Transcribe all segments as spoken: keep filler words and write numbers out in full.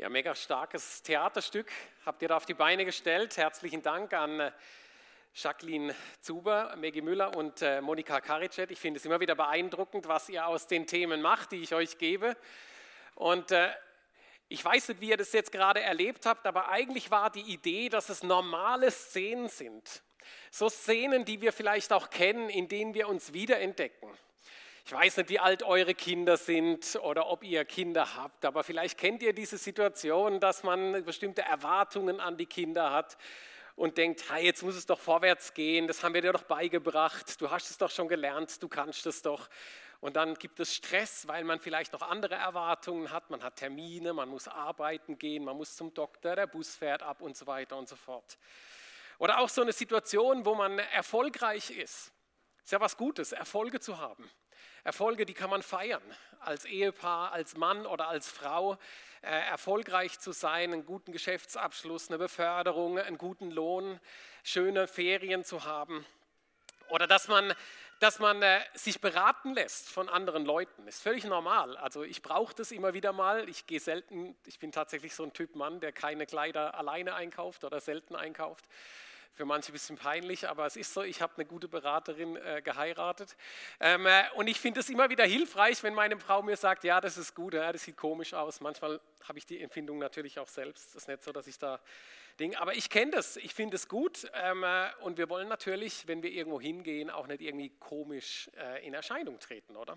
Ja, mega starkes Theaterstück habt ihr da auf die Beine gestellt. Herzlichen Dank an Jacqueline Zuber, Maggie Müller und äh, Monika Karicet. Ich finde es immer wieder beeindruckend, was ihr aus den Themen macht, die ich euch gebe. Und äh, ich weiß nicht, wie ihr das jetzt gerade erlebt habt, aber eigentlich war die Idee, dass es normale Szenen sind. So Szenen, die wir vielleicht auch kennen, in denen wir uns wiederentdecken. Ich weiß nicht, wie alt eure Kinder sind oder ob ihr Kinder habt, aber vielleicht kennt ihr diese Situation, dass man bestimmte Erwartungen an die Kinder hat und denkt, hey, jetzt muss es doch vorwärts gehen, das haben wir dir doch beigebracht, du hast es doch schon gelernt, du kannst es doch. Und dann gibt es Stress, weil man vielleicht noch andere Erwartungen hat, man hat Termine, man muss arbeiten gehen, man muss zum Doktor, der Bus fährt ab und so weiter und so fort. Oder auch so eine Situation, wo man erfolgreich ist. Ist ja was Gutes, Erfolge zu haben. Erfolge, die kann man feiern, als Ehepaar, als Mann oder als Frau, äh, erfolgreich zu sein, einen guten Geschäftsabschluss, eine Beförderung, einen guten Lohn, schöne Ferien zu haben. Oder dass man, dass man äh, sich beraten lässt von anderen Leuten, ist völlig normal. Also ich brauche das immer wieder mal, ich gehe selten, ich bin tatsächlich so ein Typ Mann, der keine Kleider alleine einkauft oder selten einkauft. Für manche ein bisschen peinlich, aber es ist so, ich habe eine gute Beraterin äh, geheiratet. Ähm, äh, und ich finde es immer wieder hilfreich, wenn meine Frau mir sagt, ja, das ist gut, ja, das sieht komisch aus. Manchmal habe ich die Empfindung natürlich auch selbst. Das ist nicht so, dass ich da Ding, aber ich kenne das, ich finde es gut. Ähm, äh, und wir wollen natürlich, wenn wir irgendwo hingehen, auch nicht irgendwie komisch äh, in Erscheinung treten, oder?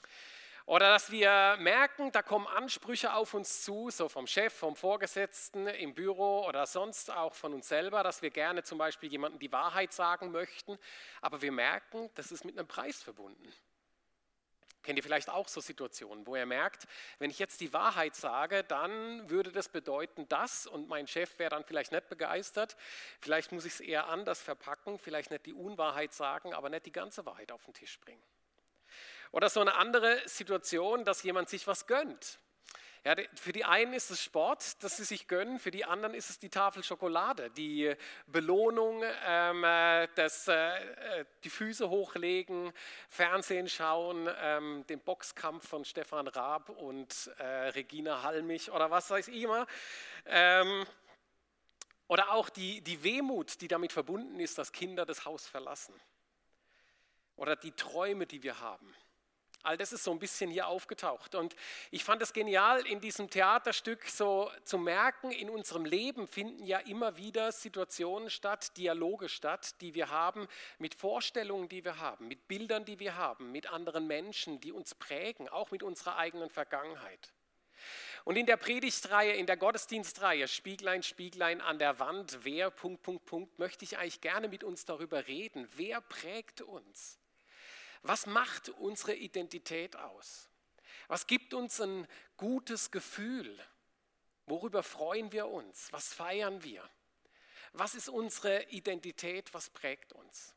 Oder dass wir merken, da kommen Ansprüche auf uns zu, so vom Chef, vom Vorgesetzten im Büro oder sonst auch von uns selber, dass wir gerne zum Beispiel jemandem die Wahrheit sagen möchten, aber wir merken, das ist mit einem Preis verbunden. Kennt ihr vielleicht auch so Situationen, wo ihr merkt, wenn ich jetzt die Wahrheit sage, dann würde das bedeuten das und mein Chef wäre dann vielleicht nicht begeistert, vielleicht muss ich es eher anders verpacken, vielleicht nicht die Unwahrheit sagen, aber nicht die ganze Wahrheit auf den Tisch bringen. Oder so eine andere Situation, dass jemand sich was gönnt. Ja, für die einen ist es Sport, dass sie sich gönnen, für die anderen ist es die Tafel Schokolade, die Belohnung, ähm, das, äh, die Füße hochlegen, Fernsehen schauen, ähm, den Boxkampf von Stefan Raab und äh, Regina Halmich oder was weiß ich immer. Ähm, oder auch die, die Wehmut, die damit verbunden ist, dass Kinder das Haus verlassen. Oder die Träume, die wir haben. All das ist so ein bisschen hier aufgetaucht und ich fand es genial, in diesem Theaterstück so zu merken, in unserem Leben finden ja immer wieder Situationen statt, Dialoge statt, die wir haben mit Vorstellungen, die wir haben, mit Bildern, die wir haben, mit anderen Menschen, die uns prägen, auch mit unserer eigenen Vergangenheit. Und in der Predigtreihe, in der Gottesdienstreihe, Spieglein, Spieglein an der Wand, wer, Punkt, Punkt, Punkt, möchte ich eigentlich gerne mit uns darüber reden, wer prägt uns? Was macht unsere Identität aus? Was gibt uns ein gutes Gefühl? Worüber freuen wir uns? Was feiern wir? Was ist unsere Identität? Was prägt uns?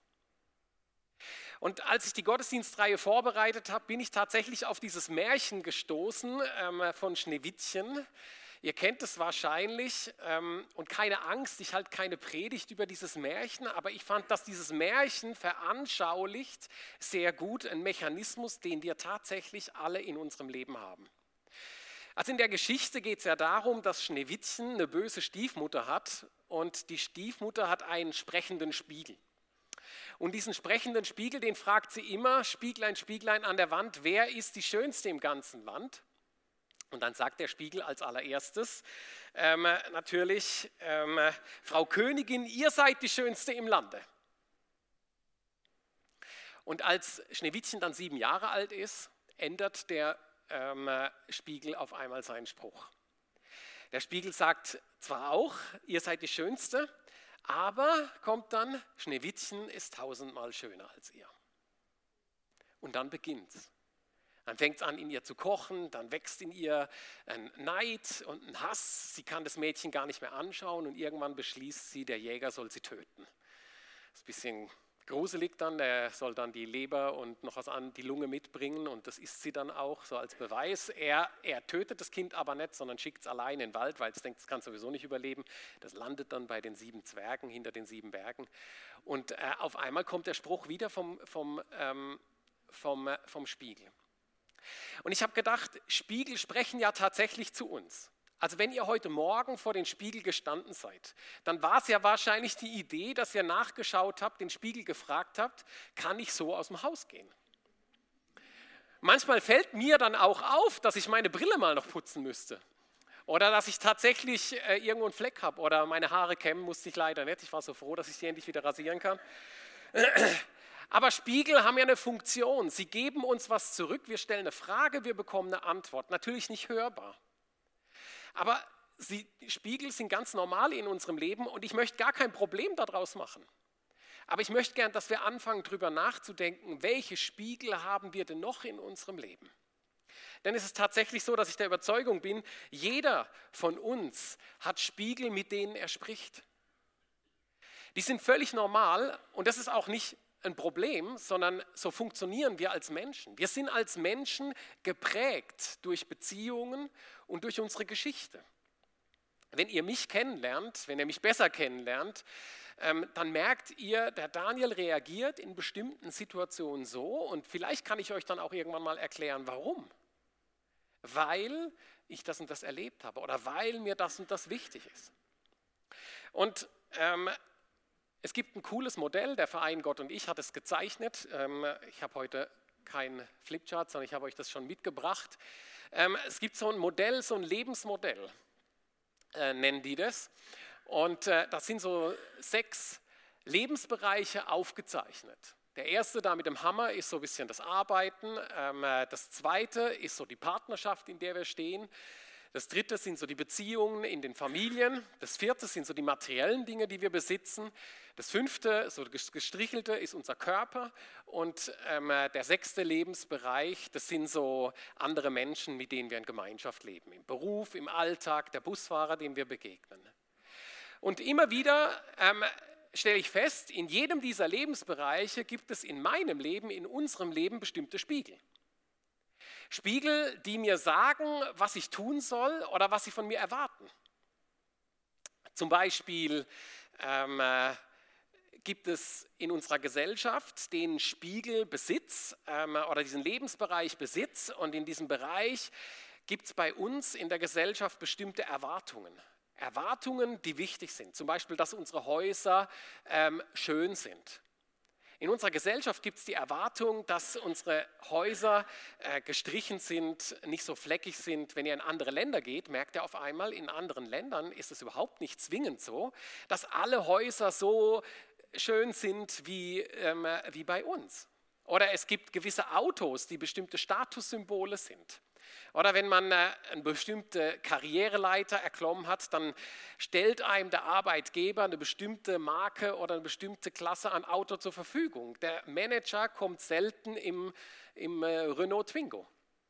Und als ich die Gottesdienstreihe vorbereitet habe, bin ich tatsächlich auf dieses Märchen gestoßen ähm, von Schneewittchen. Ihr kennt es wahrscheinlich ähm, und keine Angst, ich halte keine Predigt über dieses Märchen, aber ich fand, dass dieses Märchen veranschaulicht sehr gut einen Mechanismus, den wir tatsächlich alle in unserem Leben haben. Also in der Geschichte geht es ja darum, dass Schneewittchen eine böse Stiefmutter hat und die Stiefmutter hat einen sprechenden Spiegel. Und diesen sprechenden Spiegel, den fragt sie immer, Spieglein, Spieglein an der Wand, wer ist die Schönste im ganzen Land? Und dann sagt der Spiegel als allererstes, ähm, natürlich, ähm, Frau Königin, ihr seid die Schönste im Lande. Und als Schneewittchen dann sieben Jahre alt ist, ändert der ähm, Spiegel auf einmal seinen Spruch. Der Spiegel sagt zwar auch, ihr seid die Schönste, aber kommt dann, Schneewittchen ist tausendmal schöner als ihr. Und dann beginnt's. Dann fängt es an, in ihr zu kochen, dann wächst in ihr ein Neid und ein Hass. Sie kann das Mädchen gar nicht mehr anschauen und irgendwann beschließt sie, der Jäger soll sie töten. Das ist ein bisschen gruselig dann, der soll dann die Leber und noch was an, die Lunge mitbringen und das isst sie dann auch so als Beweis. Er, er tötet das Kind aber nicht, sondern schickt es allein in den Wald, weil es denkt, es kann sowieso nicht überleben. Das landet dann bei den sieben Zwergen hinter den sieben Bergen. Und äh, auf einmal kommt der Spruch wieder vom, vom, ähm, vom, äh, vom Spiegel. Und ich habe gedacht, Spiegel sprechen ja tatsächlich zu uns. Also wenn ihr heute Morgen vor den Spiegel gestanden seid, dann war es ja wahrscheinlich die Idee, dass ihr nachgeschaut habt, den Spiegel gefragt habt, kann ich so aus dem Haus gehen? Manchmal fällt mir dann auch auf, dass ich meine Brille mal noch putzen müsste. Oder dass ich tatsächlich äh, irgendwo einen Fleck habe. Oder meine Haare kämmen musste ich leider nicht. Ich war so froh, dass ich sie endlich wieder rasieren kann. Aber Spiegel haben ja eine Funktion. Sie geben uns was zurück. Wir stellen eine Frage, wir bekommen eine Antwort. Natürlich nicht hörbar. Aber sie, Spiegel sind ganz normal in unserem Leben und ich möchte gar kein Problem daraus machen. Aber ich möchte gern, dass wir anfangen, darüber nachzudenken, welche Spiegel haben wir denn noch in unserem Leben? Denn es ist tatsächlich so, dass ich der Überzeugung bin, jeder von uns hat Spiegel, mit denen er spricht. Die sind völlig normal und das ist auch nicht ein Problem, sondern so funktionieren wir als Menschen. Wir sind als Menschen geprägt durch Beziehungen und durch unsere Geschichte. Wenn ihr mich kennenlernt, wenn ihr mich besser kennenlernt, ähm, dann merkt ihr, der Daniel reagiert in bestimmten Situationen so und vielleicht kann ich euch dann auch irgendwann mal erklären, warum. Weil ich das und das erlebt habe oder weil mir das und das wichtig ist. Und ähm, es gibt ein cooles Modell, der Verein Gott und ich hat es gezeichnet. Ähm, ich habe heute kein Flipchart, sondern ich habe euch das schon mitgebracht. Ähm, es gibt so ein Modell, so ein Lebensmodell, äh, nennen die das. Und äh, das sind so sechs Lebensbereiche aufgezeichnet. Der erste da mit dem Hammer ist so ein bisschen das Arbeiten. Ähm, das zweite ist so die Partnerschaft, in der wir stehen. Das dritte sind so die Beziehungen in den Familien. Das vierte sind so die materiellen Dinge, die wir besitzen. Das fünfte, so das Gestrichelte, ist unser Körper. Und ähm, der sechste Lebensbereich, das sind so andere Menschen, mit denen wir in Gemeinschaft leben. Im Beruf, im Alltag, der Busfahrer, dem wir begegnen. Und immer wieder ähm, stelle ich fest, in jedem dieser Lebensbereiche gibt es in meinem Leben, in unserem Leben bestimmte Spiegel. Spiegel, die mir sagen, was ich tun soll oder was sie von mir erwarten. Zum Beispiel ähm, äh, gibt es in unserer Gesellschaft den Spiegel Besitz ähm, oder diesen Lebensbereich Besitz und in diesem Bereich gibt es bei uns in der Gesellschaft bestimmte Erwartungen. Erwartungen, die wichtig sind. Zum Beispiel, dass unsere Häuser ähm, schön sind. In unserer Gesellschaft gibt es die Erwartung, dass unsere Häuser äh, gestrichen sind, nicht so fleckig sind. Wenn ihr in andere Länder geht, merkt ihr auf einmal, in anderen Ländern ist es überhaupt nicht zwingend so, dass alle Häuser so schön sind wie, ähm, wie bei uns. Oder es gibt gewisse Autos, die bestimmte Statussymbole sind. Oder wenn man äh, eine bestimmte Karriereleiter erklommen hat, dann stellt einem der Arbeitgeber eine bestimmte Marke oder eine bestimmte Klasse an Auto zur Verfügung. Der Manager kommt selten im, im äh, Renault Twingo.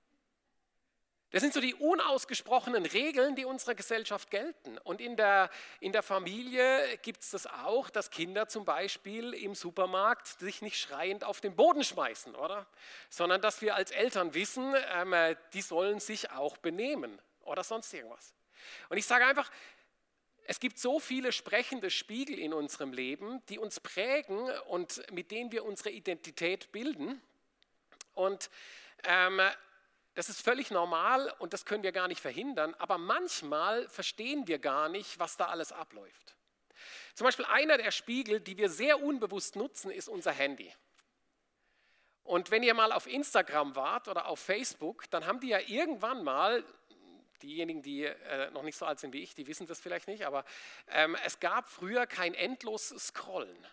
Das sind so die unausgesprochenen Regeln, die unserer Gesellschaft gelten. Und in der, in der Familie gibt es das auch, dass Kinder zum Beispiel im Supermarkt sich nicht schreiend auf den Boden schmeißen, oder? Sondern dass wir als Eltern wissen, ähm, die sollen sich auch benehmen oder sonst irgendwas. Und ich sage einfach, es gibt so viele sprechende Spiegel in unserem Leben, die uns prägen und mit denen wir unsere Identität bilden. Und ähm, das ist völlig normal und das können wir gar nicht verhindern, aber manchmal verstehen wir gar nicht, was da alles abläuft. Zum Beispiel einer der Spiegel, die wir sehr unbewusst nutzen, ist unser Handy. Und wenn ihr mal auf Instagram wart oder auf Facebook, dann haben die ja irgendwann mal, diejenigen, die äh, noch nicht so alt sind wie ich, die wissen das vielleicht nicht, aber ähm, es gab früher kein endlos Scrollen.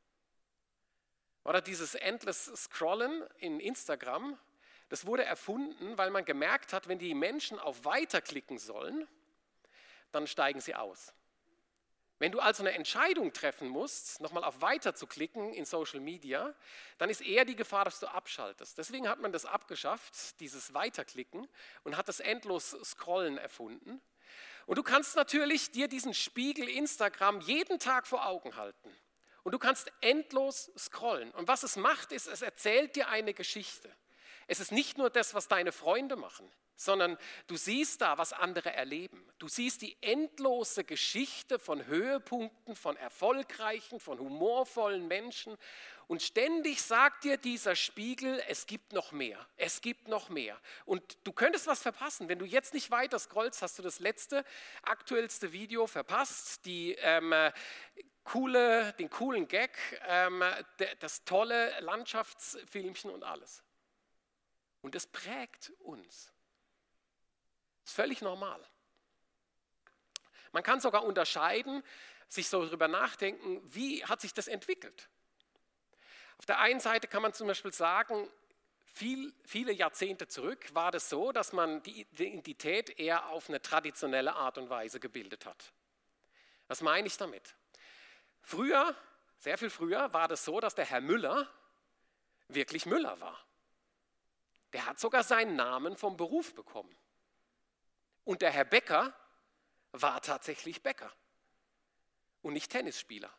Oder dieses Endless Scrollen in Instagram, das wurde erfunden, weil man gemerkt hat, wenn die Menschen auf Weiter klicken sollen, dann steigen sie aus. Wenn du also eine Entscheidung treffen musst, nochmal auf Weiter zu klicken in Social Media, dann ist eher die Gefahr, dass du abschaltest. Deswegen hat man das abgeschafft, dieses Weiterklicken, und hat das endlos Scrollen erfunden. Und du kannst natürlich dir diesen Spiegel Instagram jeden Tag vor Augen halten. Und du kannst endlos scrollen. Und was es macht, ist, es erzählt dir eine Geschichte. Es ist nicht nur das, was deine Freunde machen, sondern du siehst da, was andere erleben. Du siehst die endlose Geschichte von Höhepunkten, von erfolgreichen, von humorvollen Menschen. Und ständig sagt dir dieser Spiegel, es gibt noch mehr, es gibt noch mehr. Und du könntest was verpassen. Wenn du jetzt nicht weiter scrollst, hast du das letzte, aktuellste Video verpasst, die ähm, coole, den coolen Gag, ähm, das tolle Landschaftsfilmchen und alles. Und das prägt uns. Das ist völlig normal. Man kann sogar unterscheiden, sich so darüber nachdenken, wie hat sich das entwickelt. Auf der einen Seite kann man zum Beispiel sagen, viel, viele Jahrzehnte zurück war das so, dass man die Identität eher auf eine traditionelle Art und Weise gebildet hat. Was meine ich damit? Früher, sehr viel früher, war das so, dass der Herr Müller wirklich Müller war. Der hat sogar seinen Namen vom Beruf bekommen. Und der Herr Bäcker war tatsächlich Bäcker und nicht Tennisspieler.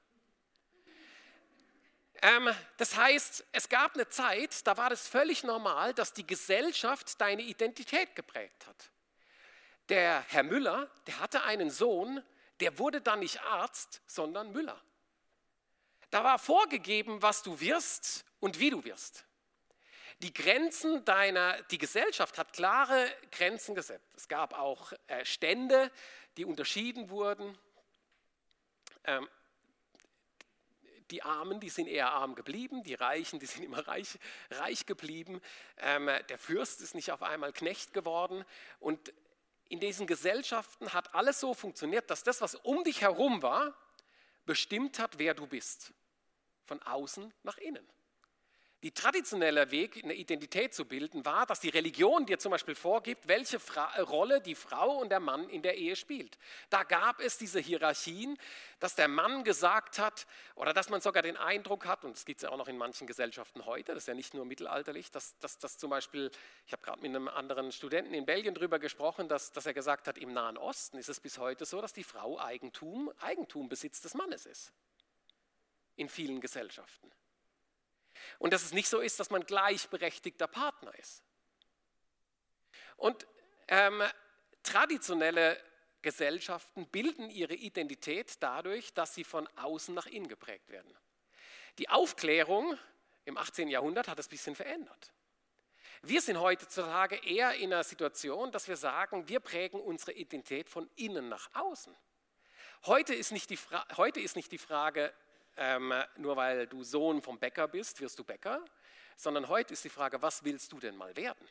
Ähm, das heißt, es gab eine Zeit, da war das völlig normal, dass die Gesellschaft deine Identität geprägt hat. Der Herr Müller, der hatte einen Sohn, der wurde dann nicht Arzt, sondern Müller. Da war vorgegeben, was du wirst und wie du wirst. Die Grenzen deiner, die Gesellschaft hat klare Grenzen gesetzt. Es gab auch äh, Stände, die unterschieden wurden. Ähm, die Armen, die sind eher arm geblieben, die Reichen, die sind immer reich, reich geblieben. Ähm, der Fürst ist nicht auf einmal Knecht geworden. Und in diesen Gesellschaften hat alles so funktioniert, dass das, was um dich herum war, bestimmt hat, wer du bist. Von außen nach innen. Die traditionelle Weg, eine Identität zu bilden, war, dass die Religion dir zum Beispiel vorgibt, welche Fra- Rolle die Frau und der Mann in der Ehe spielt. Da gab es diese Hierarchien, dass der Mann gesagt hat, oder dass man sogar den Eindruck hat, und das gibt es ja auch noch in manchen Gesellschaften heute, das ist ja nicht nur mittelalterlich, dass, dass, dass zum Beispiel, ich habe gerade mit einem anderen Studenten in Belgien darüber gesprochen, dass, dass er gesagt hat, im Nahen Osten ist es bis heute so, dass die Frau Eigentum, Eigentum Besitz des Mannes ist. In vielen Gesellschaften. Und dass es nicht so ist, dass man gleichberechtigter Partner ist. Und ähm, traditionelle Gesellschaften bilden ihre Identität dadurch, dass sie von außen nach innen geprägt werden. Die Aufklärung im achtzehnten Jahrhundert hat das ein bisschen verändert. Wir sind heutzutage eher in einer Situation, dass wir sagen, wir prägen unsere Identität von innen nach außen. Heute ist nicht die, Fra- heute ist nicht die Frage, Ähm, nur weil du Sohn vom Bäcker bist, wirst du Bäcker, sondern heute ist die Frage, was willst du denn mal werden?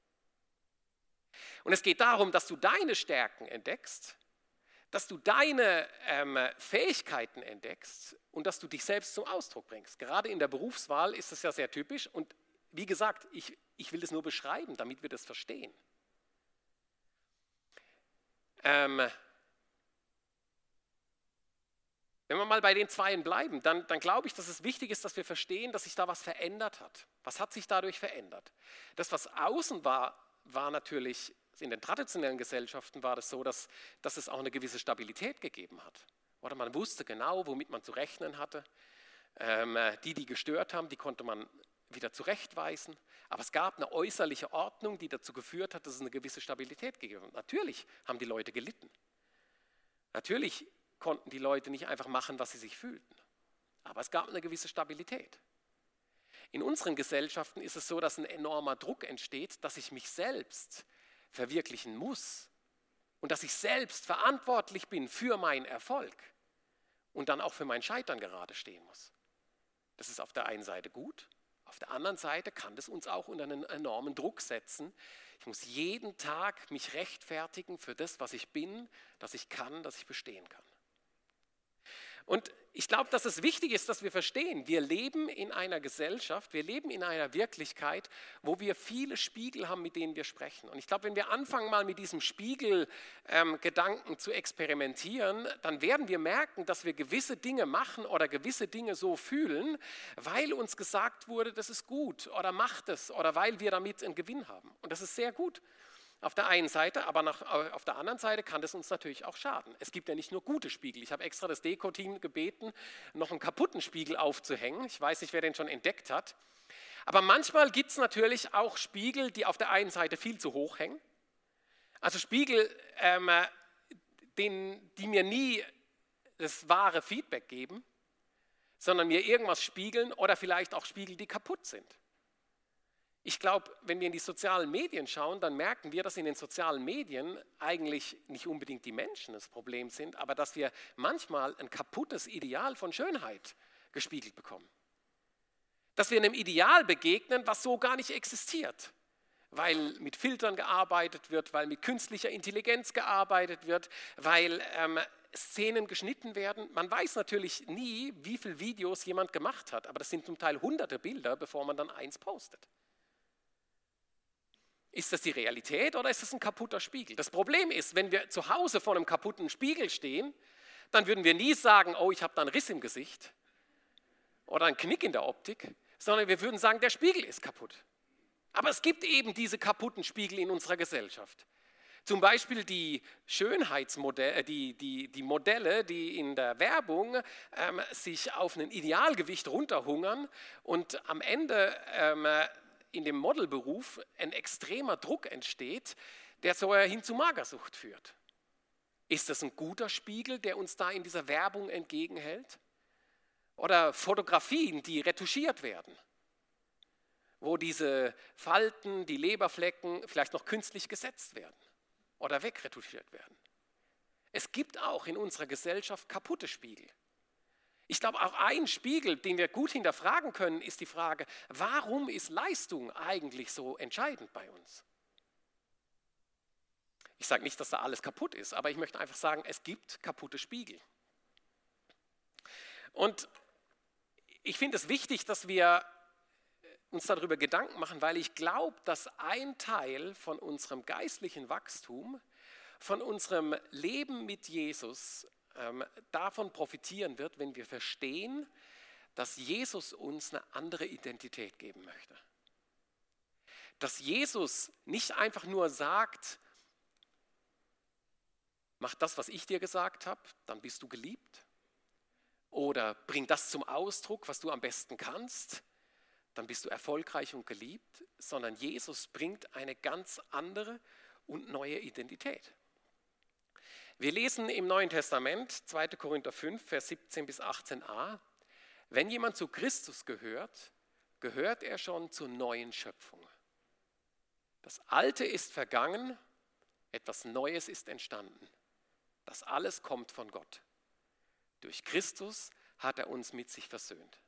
Und es geht darum, dass du deine Stärken entdeckst, dass du deine ähm, Fähigkeiten entdeckst und dass du dich selbst zum Ausdruck bringst. Gerade in der Berufswahl ist es ja sehr typisch und wie gesagt, ich, ich will das nur beschreiben, damit wir das verstehen. Ähm, Wenn wir mal bei den Zweien bleiben, dann, dann glaube ich, dass es wichtig ist, dass wir verstehen, dass sich da was verändert hat. Was hat sich dadurch verändert? Das, was außen war, war natürlich, in den traditionellen Gesellschaften war das so, dass, dass es auch eine gewisse Stabilität gegeben hat. Oder man wusste genau, womit man zu rechnen hatte. Ähm, die, die gestört haben, die konnte man wieder zurechtweisen. Aber es gab eine äußerliche Ordnung, die dazu geführt hat, dass es eine gewisse Stabilität gegeben hat. Natürlich haben die Leute gelitten. Natürlich konnten die Leute nicht einfach machen, was sie sich fühlten. Aber es gab eine gewisse Stabilität. In unseren Gesellschaften ist es so, dass ein enormer Druck entsteht, dass ich mich selbst verwirklichen muss und dass ich selbst verantwortlich bin für meinen Erfolg und dann auch für mein Scheitern gerade stehen muss. Das ist auf der einen Seite gut, auf der anderen Seite kann das uns auch unter einen enormen Druck setzen. Ich muss jeden Tag mich rechtfertigen für das, was ich bin, dass ich kann, dass ich bestehen kann. Und ich glaube, dass es wichtig ist, dass wir verstehen, wir leben in einer Gesellschaft, wir leben in einer Wirklichkeit, wo wir viele Spiegel haben, mit denen wir sprechen. Und ich glaube, wenn wir anfangen, mal mit diesem Spiegelgedanken ähm, zu experimentieren, dann werden wir merken, dass wir gewisse Dinge machen oder gewisse Dinge so fühlen, weil uns gesagt wurde, das ist gut oder macht es oder weil wir damit einen Gewinn haben. Und das ist sehr gut. Auf der einen Seite, aber nach, auf der anderen Seite kann das uns natürlich auch schaden. Es gibt ja nicht nur gute Spiegel. Ich habe extra das Deko-Team gebeten, noch einen kaputten Spiegel aufzuhängen. Ich weiß nicht, wer den schon entdeckt hat. Aber manchmal gibt es natürlich auch Spiegel, die auf der einen Seite viel zu hoch hängen. Also Spiegel, ähm, den, die mir nie das wahre Feedback geben, sondern mir irgendwas spiegeln oder vielleicht auch Spiegel, die kaputt sind. Ich glaube, wenn wir in die sozialen Medien schauen, dann merken wir, dass in den sozialen Medien eigentlich nicht unbedingt die Menschen das Problem sind, aber dass wir manchmal ein kaputtes Ideal von Schönheit gespiegelt bekommen. Dass wir einem Ideal begegnen, was so gar nicht existiert, weil mit Filtern gearbeitet wird, weil mit künstlicher Intelligenz gearbeitet wird, weil ähm, Szenen geschnitten werden. Man weiß natürlich nie, wie viele Videos jemand gemacht hat, aber das sind zum Teil hunderte Bilder, bevor man dann eins postet. Ist das die Realität oder ist das ein kaputter Spiegel? Das Problem ist, wenn wir zu Hause vor einem kaputten Spiegel stehen, dann würden wir nie sagen, oh, ich habe da einen Riss im Gesicht oder einen Knick in der Optik, sondern wir würden sagen, der Spiegel ist kaputt. Aber es gibt eben diese kaputten Spiegel in unserer Gesellschaft. Zum Beispiel die Schönheitsmodelle, die, die, die Modelle, die in der Werbung ähm, sich auf ein Idealgewicht runterhungern und am Ende ähm, in dem Modelberuf ein extremer Druck entsteht, der so hin zu Magersucht führt. Ist das ein guter Spiegel, der uns da in dieser Werbung entgegenhält? Oder Fotografien, die retuschiert werden, wo diese Falten, die Leberflecken vielleicht noch künstlich gesetzt werden oder wegretuschiert werden. Es gibt auch in unserer Gesellschaft kaputte Spiegel. Ich glaube, auch ein Spiegel, den wir gut hinterfragen können, ist die Frage, warum ist Leistung eigentlich so entscheidend bei uns? Ich sage nicht, dass da alles kaputt ist, aber ich möchte einfach sagen, es gibt kaputte Spiegel. Und ich finde es wichtig, dass wir uns darüber Gedanken machen, weil ich glaube, dass ein Teil von unserem geistlichen Wachstum, von unserem Leben mit Jesus ähm, davon profitieren wird, wenn wir verstehen, dass Jesus uns eine andere Identität geben möchte. Dass Jesus nicht einfach nur sagt, mach das, was ich dir gesagt habe, dann bist du geliebt. Oder bring das zum Ausdruck, was du am besten kannst, dann bist du erfolgreich und geliebt, sondern Jesus bringt eine ganz andere und neue Identität. Wir lesen im Neuen Testament, zweiter Korinther fünf, Vers siebzehn bis achtzehn a, wenn jemand zu Christus gehört, gehört er schon zur neuen Schöpfung. Das Alte ist vergangen, etwas Neues ist entstanden. Das alles kommt von Gott. Durch Christus hat er uns mit sich versöhnt.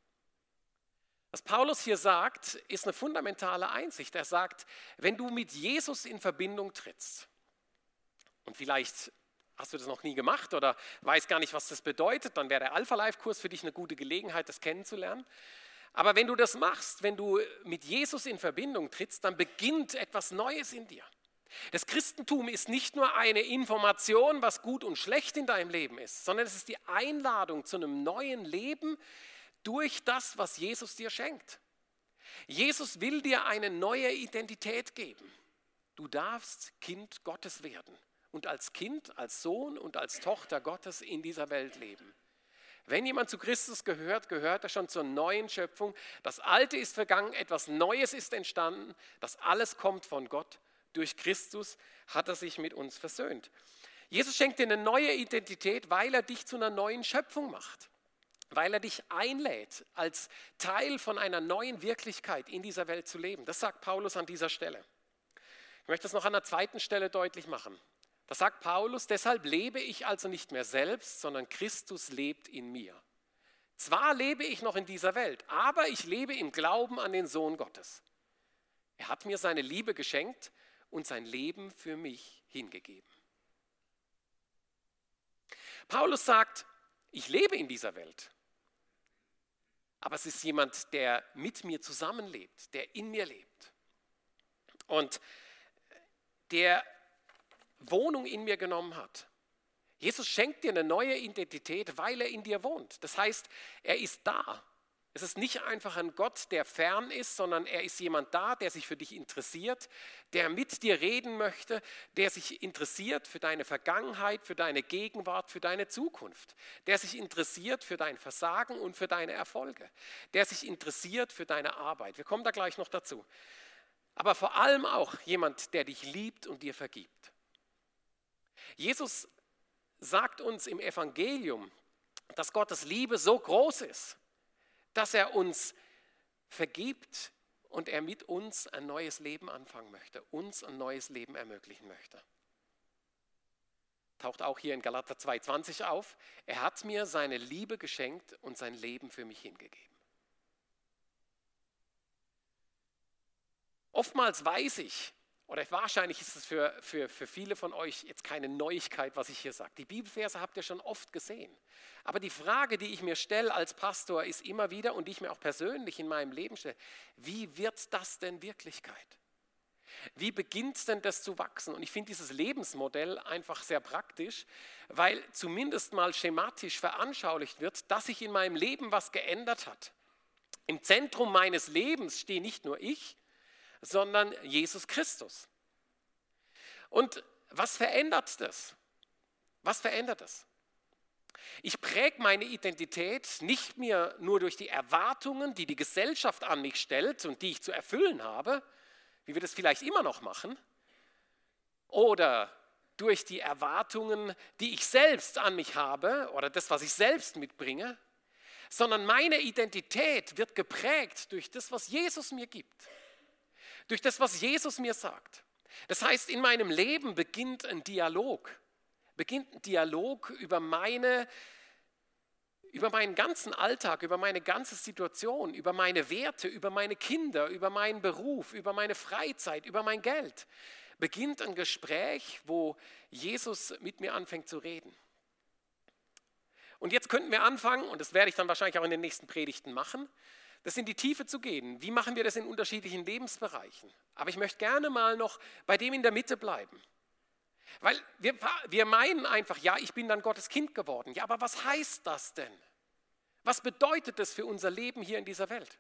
Was Paulus hier sagt, ist eine fundamentale Einsicht. Er sagt, wenn du mit Jesus in Verbindung trittst, und vielleicht hast du das noch nie gemacht oder weißt gar nicht, was das bedeutet, dann wäre der Alpha-Life-Kurs für dich eine gute Gelegenheit, das kennenzulernen. Aber wenn du das machst, wenn du mit Jesus in Verbindung trittst, dann beginnt etwas Neues in dir. Das Christentum ist nicht nur eine Information, was gut und schlecht in deinem Leben ist, sondern es ist die Einladung zu einem neuen Leben durch das, was Jesus dir schenkt. Jesus will dir eine neue Identität geben. Du darfst Kind Gottes werden und als Kind, als Sohn und als Tochter Gottes in dieser Welt leben. Wenn jemand zu Christus gehört, gehört er schon zur neuen Schöpfung. Das Alte ist vergangen, etwas Neues ist entstanden. Das alles kommt von Gott. Durch Christus hat er sich mit uns versöhnt. Jesus schenkt dir eine neue Identität, weil er dich zu einer neuen Schöpfung macht. Weil er dich einlädt, als Teil von einer neuen Wirklichkeit in dieser Welt zu leben. Das sagt Paulus an dieser Stelle. Ich möchte das noch an der zweiten Stelle deutlich machen. Da sagt Paulus, deshalb lebe ich also nicht mehr selbst, sondern Christus lebt in mir. Zwar lebe ich noch in dieser Welt, aber ich lebe im Glauben an den Sohn Gottes. Er hat mir seine Liebe geschenkt und sein Leben für mich hingegeben. Paulus sagt, ich lebe in dieser Welt, aber es ist jemand, der mit mir zusammenlebt, der in mir lebt und der Wohnung in mir genommen hat. Jesus schenkt dir eine neue Identität, weil er in dir wohnt. Das heißt, er ist da. Es ist nicht einfach ein Gott, der fern ist, sondern er ist jemand da, der sich für dich interessiert, der mit dir reden möchte, der sich interessiert für deine Vergangenheit, für deine Gegenwart, für deine Zukunft, der sich interessiert für dein Versagen und für deine Erfolge, der sich interessiert für deine Arbeit. Wir kommen da gleich noch dazu. Aber vor allem auch jemand, der dich liebt und dir vergibt. Jesus sagt uns im Evangelium, dass Gottes Liebe so groß ist, dass er uns vergibt und er mit uns ein neues Leben anfangen möchte, uns ein neues Leben ermöglichen möchte. Taucht auch hier in Galater zwei zwanzig auf. Er hat mir seine Liebe geschenkt und sein Leben für mich hingegeben. Oftmals weiß ich, oder wahrscheinlich ist es für, für, für viele von euch jetzt keine Neuigkeit, was ich hier sage. Die Bibelverse habt ihr schon oft gesehen. Aber die Frage, die ich mir stelle als Pastor, ist immer wieder und die ich mir auch persönlich in meinem Leben stelle, wie wird das denn Wirklichkeit? Wie beginnt denn das zu wachsen? Und ich finde dieses Lebensmodell einfach sehr praktisch, weil zumindest mal schematisch veranschaulicht wird, dass sich in meinem Leben was geändert hat. Im Zentrum meines Lebens stehe nicht nur ich, sondern Jesus Christus. Und was verändert das? Was verändert das? Ich präge meine Identität nicht mehr nur durch die Erwartungen, die die Gesellschaft an mich stellt und die ich zu erfüllen habe, wie wir das vielleicht immer noch machen, oder durch die Erwartungen, die ich selbst an mich habe oder das, was ich selbst mitbringe, sondern meine Identität wird geprägt durch das, was Jesus mir gibt. Durch das, was Jesus mir sagt. Das heißt, in meinem Leben beginnt ein Dialog. Beginnt ein Dialog über, meine, über meinen ganzen Alltag, über meine ganze Situation, über meine Werte, über meine Kinder, über meinen Beruf, über meine Freizeit, über mein Geld. Beginnt ein Gespräch, wo Jesus mit mir anfängt zu reden. Und jetzt könnten wir anfangen, und das werde ich dann wahrscheinlich auch in den nächsten Predigten machen, das in die Tiefe zu gehen. Wie machen wir das in unterschiedlichen Lebensbereichen? Aber ich möchte gerne mal noch bei dem in der Mitte bleiben. Weil wir, wir meinen einfach, ja, ich bin dann Gottes Kind geworden. Ja, aber was heißt das denn? Was bedeutet das für unser Leben hier in dieser Welt?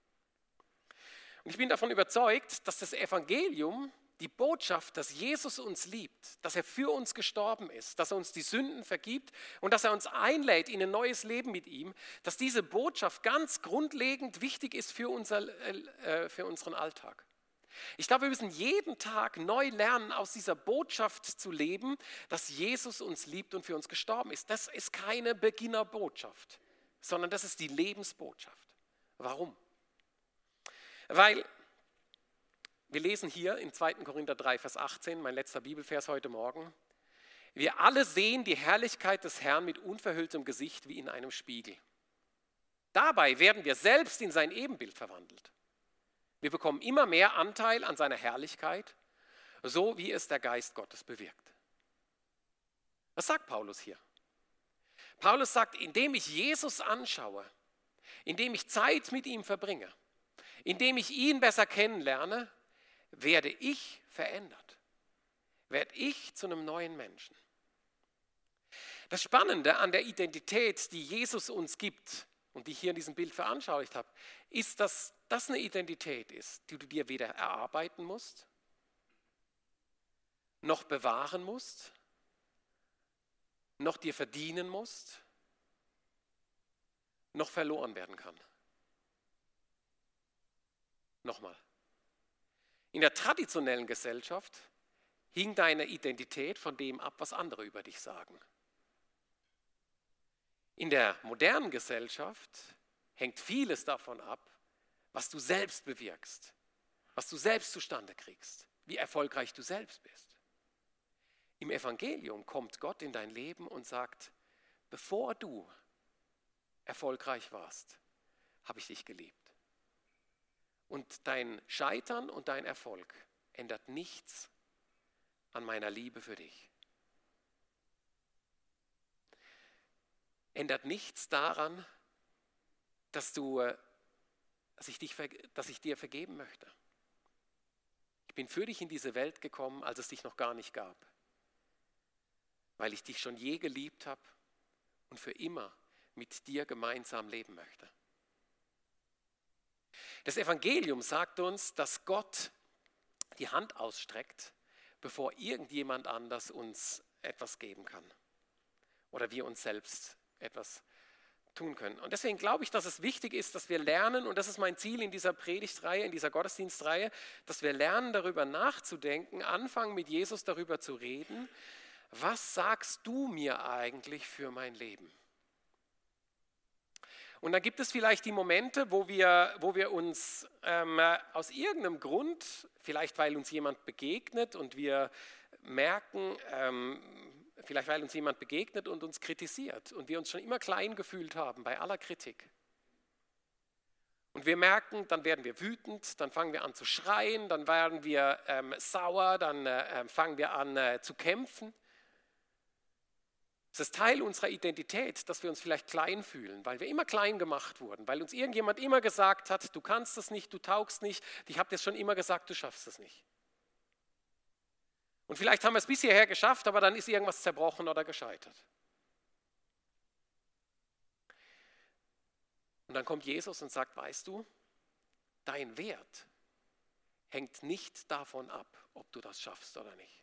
Und ich bin davon überzeugt, dass das Evangelium, die Botschaft, dass Jesus uns liebt, dass er für uns gestorben ist, dass er uns die Sünden vergibt und dass er uns einlädt in ein neues Leben mit ihm, dass diese Botschaft ganz grundlegend wichtig ist für, unser, äh, für unseren Alltag. Ich glaube, wir müssen jeden Tag neu lernen, aus dieser Botschaft zu leben, dass Jesus uns liebt und für uns gestorben ist. Das ist keine Beginnerbotschaft, sondern das ist die Lebensbotschaft. Warum? Weil wir lesen hier in zweiten Korinther drei, Vers achtzehn, mein letzter Bibelvers heute Morgen. Wir alle sehen die Herrlichkeit des Herrn mit unverhülltem Gesicht wie in einem Spiegel. Dabei werden wir selbst in sein Ebenbild verwandelt. Wir bekommen immer mehr Anteil an seiner Herrlichkeit, so wie es der Geist Gottes bewirkt. Was sagt Paulus hier? Paulus sagt, indem ich Jesus anschaue, indem ich Zeit mit ihm verbringe, indem ich ihn besser kennenlerne, werde ich verändert, werde ich zu einem neuen Menschen. Das Spannende an der Identität, die Jesus uns gibt und die ich hier in diesem Bild veranschaulicht habe, ist, dass das eine Identität ist, die du dir weder erarbeiten musst, noch bewahren musst, noch dir verdienen musst, noch verloren werden kann. Nochmal. In der traditionellen Gesellschaft hing deine Identität von dem ab, was andere über dich sagen. In der modernen Gesellschaft hängt vieles davon ab, was du selbst bewirkst, was du selbst zustande kriegst, wie erfolgreich du selbst bist. Im Evangelium kommt Gott in dein Leben und sagt, bevor du erfolgreich warst, habe ich dich geliebt. Und dein Scheitern und dein Erfolg ändert nichts an meiner Liebe für dich. Ändert nichts daran, dass, du, dass, ich dich, dass ich dir vergeben möchte. Ich bin für dich in diese Welt gekommen, als es dich noch gar nicht gab. Weil ich dich schon je geliebt habe und für immer mit dir gemeinsam leben möchte. Das Evangelium sagt uns, dass Gott die Hand ausstreckt, bevor irgendjemand anders uns etwas geben kann oder wir uns selbst etwas tun können. Und deswegen glaube ich, dass es wichtig ist, dass wir lernen, und das ist mein Ziel in dieser Predigtreihe, in dieser Gottesdienstreihe, dass wir lernen, darüber nachzudenken, anfangen mit Jesus darüber zu reden, was sagst du mir eigentlich für mein Leben? Und dann gibt es vielleicht die Momente, wo wir, wo wir uns ähm, aus irgendeinem Grund, vielleicht weil uns jemand begegnet und wir merken, ähm, vielleicht weil uns jemand begegnet und uns kritisiert und wir uns schon immer klein gefühlt haben bei aller Kritik. Und wir merken, dann werden wir wütend, dann fangen wir an zu schreien, dann werden wir ähm, sauer, dann äh, fangen wir an äh, zu kämpfen. Es ist Teil unserer Identität, dass wir uns vielleicht klein fühlen, weil wir immer klein gemacht wurden, weil uns irgendjemand immer gesagt hat, du kannst es nicht, du taugst nicht, ich habe dir schon immer gesagt, du schaffst es nicht. Und vielleicht haben wir es bis hierher geschafft, aber dann ist irgendwas zerbrochen oder gescheitert. Und dann kommt Jesus und sagt, weißt du, dein Wert hängt nicht davon ab, ob du das schaffst oder nicht.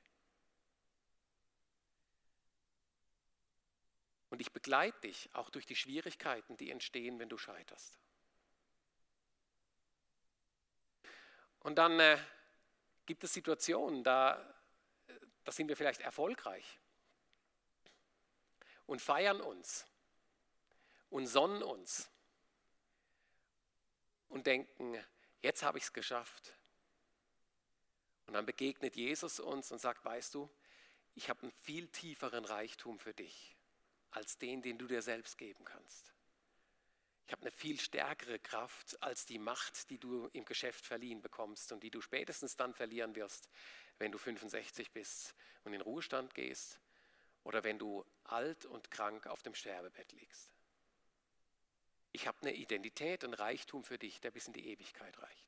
Und ich begleite dich auch durch die Schwierigkeiten, die entstehen, wenn du scheiterst. Und dann äh, gibt es Situationen, da, da sind wir vielleicht erfolgreich und feiern uns und sonnen uns und denken, jetzt habe ich es geschafft. Und dann begegnet Jesus uns und sagt, weißt du, ich habe einen viel tieferen Reichtum für dich, als den, den du dir selbst geben kannst. Ich habe eine viel stärkere Kraft als die Macht, die du im Geschäft verliehen bekommst und die du spätestens dann verlieren wirst, wenn du fünfundsechzig bist und in den Ruhestand gehst oder wenn du alt und krank auf dem Sterbebett liegst. Ich habe eine Identität, einen Reichtum für dich, der bis in die Ewigkeit reicht.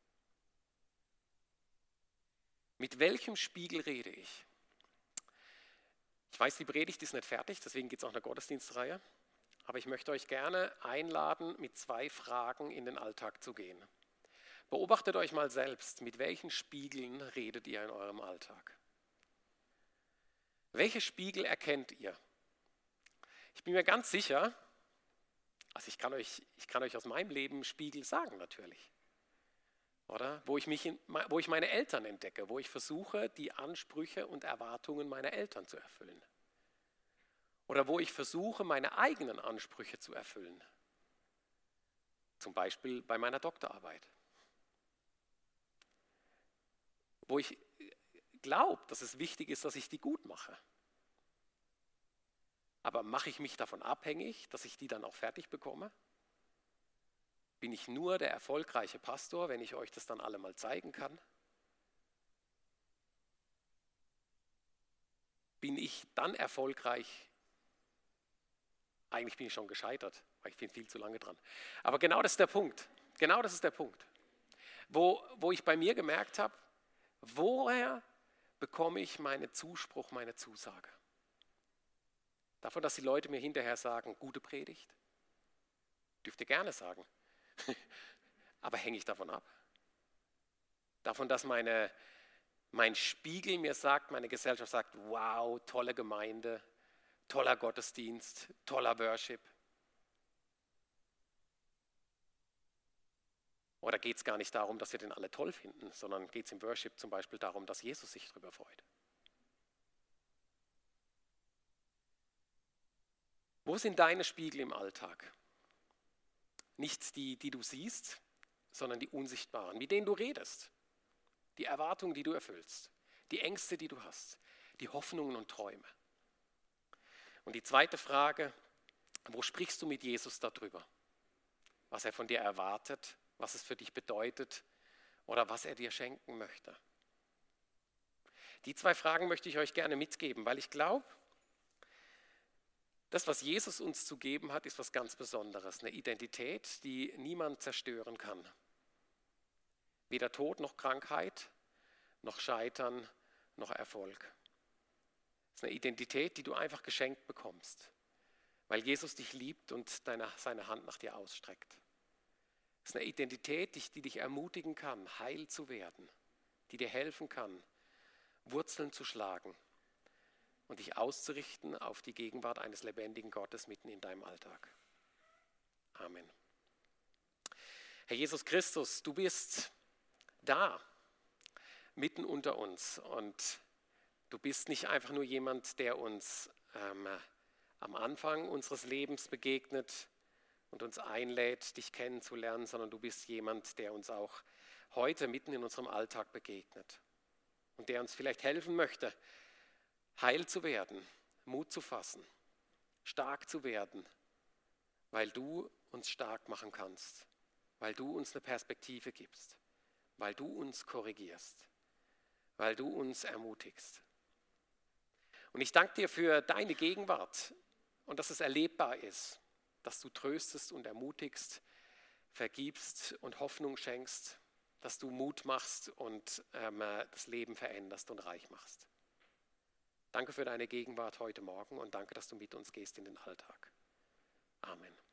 Mit welchem Spiegel rede ich? Ich weiß, die Predigt ist nicht fertig, deswegen geht es auch in der Gottesdienstreihe. Aber ich möchte euch gerne einladen, mit zwei Fragen in den Alltag zu gehen. Beobachtet euch mal selbst, mit welchen Spiegeln redet ihr in eurem Alltag? Welche Spiegel erkennt ihr? Ich bin mir ganz sicher, also ich kann euch, ich kann euch aus meinem Leben Spiegel sagen natürlich. Oder? Wo ich mich in, wo ich meine Eltern entdecke, wo ich versuche, die Ansprüche und Erwartungen meiner Eltern zu erfüllen. Oder wo ich versuche, meine eigenen Ansprüche zu erfüllen. Zum Beispiel bei meiner Doktorarbeit. Wo ich glaube, dass es wichtig ist, dass ich die gut mache. Aber mache ich mich davon abhängig, dass ich die dann auch fertig bekomme? Bin ich nur der erfolgreiche Pastor, wenn ich euch das dann alle mal zeigen kann? Bin ich dann erfolgreich? Eigentlich bin ich schon gescheitert, weil ich bin viel zu lange dran. Aber genau das ist der Punkt. Genau das ist der Punkt. Wo, wo ich bei mir gemerkt habe, woher bekomme ich meinen Zuspruch, meine Zusage? Davon, dass die Leute mir hinterher sagen, gute Predigt? Dürft ihr gerne sagen. Aber hänge ich davon ab? Davon, dass meine, mein Spiegel mir sagt, meine Gesellschaft sagt, wow, tolle Gemeinde, toller Gottesdienst, toller Worship. Oder geht es gar nicht darum, dass wir den alle toll finden, sondern geht es im Worship zum Beispiel darum, dass Jesus sich darüber freut. Wo sind deine Spiegel im Alltag? Nicht die, die du siehst, sondern die unsichtbaren, mit denen du redest. Die Erwartungen, die du erfüllst. Die Ängste, die du hast. Die Hoffnungen und Träume. Und die zweite Frage, wo sprichst du mit Jesus darüber? Was er von dir erwartet, was es für dich bedeutet oder was er dir schenken möchte. Die zwei Fragen möchte ich euch gerne mitgeben, weil ich glaube, das, was Jesus uns zu geben hat, ist was ganz Besonderes. Eine Identität, die niemand zerstören kann. Weder Tod noch Krankheit, noch Scheitern, noch Erfolg. Es ist eine Identität, die du einfach geschenkt bekommst, weil Jesus dich liebt und deine, seine Hand nach dir ausstreckt. Es ist eine Identität, die, die dich ermutigen kann, heil zu werden, die dir helfen kann, Wurzeln zu schlagen und dich auszurichten auf die Gegenwart eines lebendigen Gottes mitten in deinem Alltag. Amen. Herr Jesus Christus, du bist da, mitten unter uns, und du bist nicht einfach nur jemand, der uns ähm, am Anfang unseres Lebens begegnet und uns einlädt, dich kennenzulernen, sondern du bist jemand, der uns auch heute mitten in unserem Alltag begegnet und der uns vielleicht helfen möchte, heil zu werden, Mut zu fassen, stark zu werden, weil du uns stark machen kannst, weil du uns eine Perspektive gibst, weil du uns korrigierst, weil du uns ermutigst. Und ich danke dir für deine Gegenwart und dass es erlebbar ist, dass du tröstest und ermutigst, vergibst und Hoffnung schenkst, dass du Mut machst und ähm, das Leben veränderst und reich machst. Danke für deine Gegenwart heute Morgen und danke, dass du mit uns gehst in den Alltag. Amen.